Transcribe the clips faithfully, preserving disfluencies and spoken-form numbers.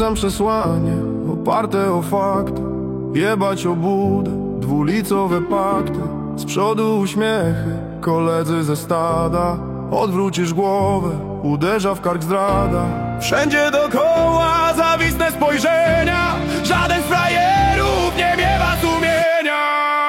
Napiszę przesłanie oparte o fakty, jebać obłudę, dwulicowe pakty. Z przodu uśmiechy, koledzy ze stada. Odwrócisz głowę, uderza w kark zdrada. Wszędzie dookoła zawisne spojrzenia. Żaden z frajerów nie miewa sumienia.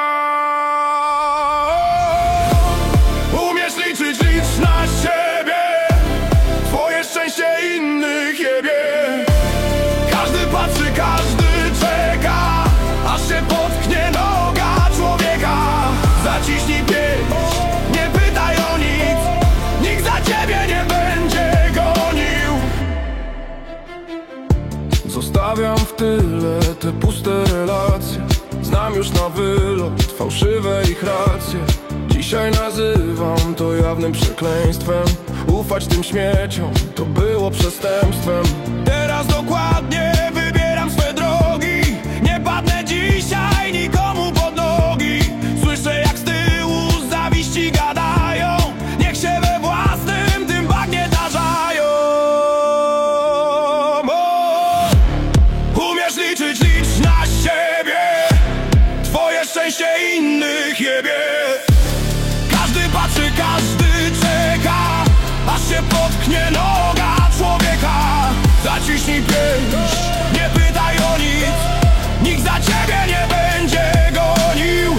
Umiesz liczyć, licz na siebie. Twoje szczęście innych jebie. Każdy patrzy, każdy czeka, aż się potknie noga człowieka. Zaciśnij pięść, nie pytaj o nic. Nikt za ciebie nie będzie gonił. Zostawiam w tyle te puste relacje. Znam już na wylot fałszywe ich racje. Dzisiaj nazywam to jawnym przekleństwem. Ufać tym śmieciom to było przestępstwem. Teraz dokładnie wybieram swe drogi. Nie padnę dzisiaj nikomu pod nogi. Słyszę jak z tyłu z zawiści gadają. Niech się we własnym tym bagnie tarzają. O! Umiesz liczyć, licz na siebie. Twoje szczęście innych jebie. Każdy patrzy, każdy czeka, aż się potknie noga człowieka. Zaciśnij pięść, nie pytaj o nic. Nikt za ciebie nie będzie gonił.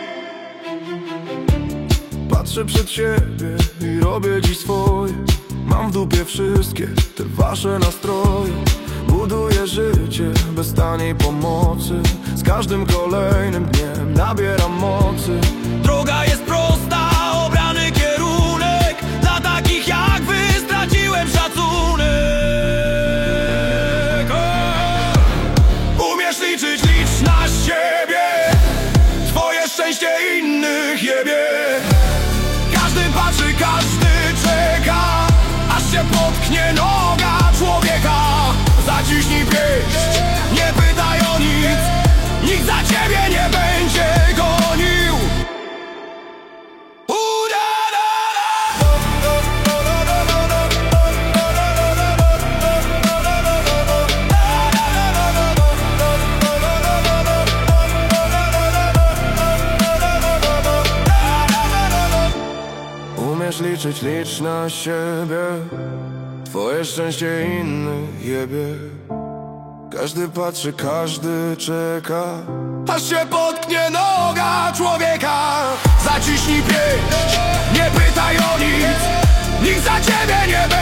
Patrzę przed siebie i robię dziś swoje. Mam w dupie wszystkie te wasze nastroje. Buduję życie bez taniej pomocy. Z każdym kolejnym dniem nabieram mocy. Droga jest prosta, obrany kierunek. Dla takich jak wy straciłem szacunek. O! Umiesz liczyć, licz na siebie. Twoje szczęście innych jebie. Każdy patrzy, każdy czeka, aż się potknie noga człowieka. Zaciśnij pięść, nie pytaj o nic. Nikt za ciebie nie będzie gonił. Umiesz liczyć, licz na siebie. Twoje szczęście innych jebie. Każdy patrzy, każdy czeka, aż się potknie noga człowieka. Zaciśnij pięść, nie pytaj o nic. Nikt za ciebie nie będzie